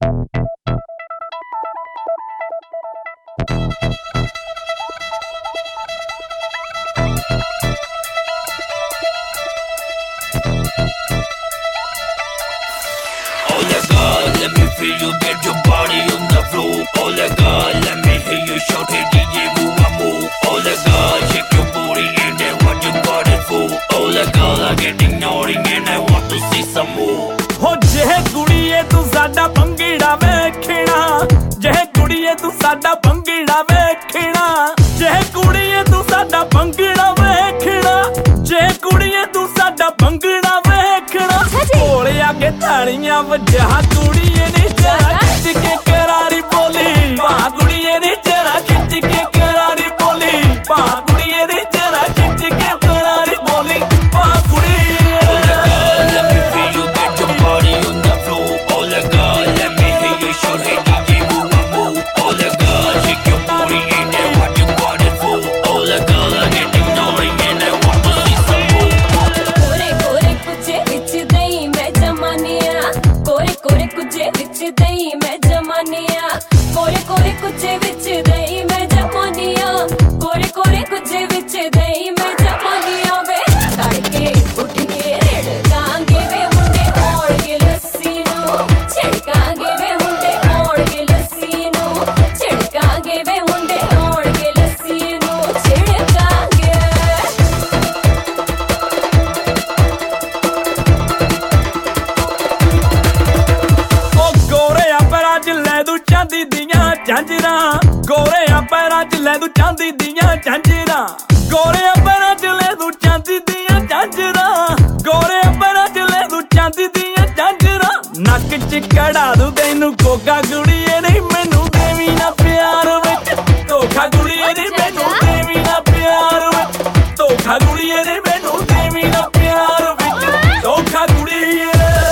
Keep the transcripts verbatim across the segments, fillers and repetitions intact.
Let me feel you, get your body on the floor. Oh my God, let me hear you shout, hey D J, move and move. Oh my God, shake your booty and then what you got it for? Oh my God, I'm getting naughty and I want to see some more. हो जे कुड़िए तू साडा भंगड़ा वेखना, जे कुड़िए तू साडा भंगड़ा वेखना, जे कुड़िए तू साडा भंगड़ा वेखना, जे कुड़िए तू साडा भंगड़ा वेखना। कोले आके ताड़ियां वजा कुड़िए ने जरा खिच के करारी बोली, वाह कुड़िए ने जरा खिच के करारी बोली, वाह कुड़िए ने जरा खिच के करारी बोली, वाह कुड़िए। कोरे कोरे कुछ विच दई मैं जमानिया, कोरे कोरे कुछ विच दई मैं जमानिया। वे तड़के उठ के रेड़कांगे वे मुंडे ओढ़ के लस्सी नू, छिड़कांगे वे मुंडे ओढ़ के लस्सी नू, छिड़कांगे वे मुंडे ओढ़ के लस्सी नू, छिड़कांगे। ओ गोरे अपरा च ले दू चांदी दियां झांजरां, गोरे पैरां च ले दू चांदी दियां झांजरां, गोरे पैरां च ले दू चांदी दियां झांजरां, गोरे पैरां च ले दू चांदी दियां झांजरां। नक च कढ़ा दू तैनू कोका कुड़िए नहीं मैनू देवी ना प्यार विच धोखा, कुड़िए नहीं मैनू देवी ना प्यार विच धोखा, कुड़िए नहीं मैनू देवी ना प्यार विच धोखा कुड़िए।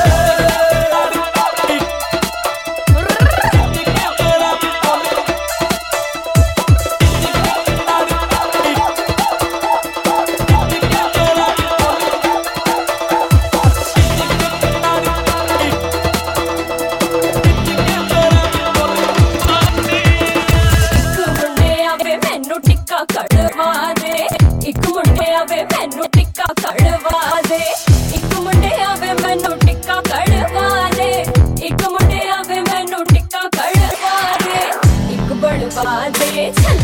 ਇੱਕ ਮੁੰਡੇ ਆਵੇ ਮੈਨੂੰ ਟਿੱਕਾ ਕੜਵਾ ਦੇ, ਇੱਕ ਮੁੰਡੇ ਆਵੇ ਮੈਨੂੰ ਟਿੱਕਾ ਕੜਵਾ ਦੇ, ਇੱਕ ਮੁੰਡੇ ਆਵੇ ਮੈਨੂੰ ਟਿੱਕਾ ਕੜਵਾ ਦੇ, ਇੱਕ ਬੜਵਾ ਦੇ।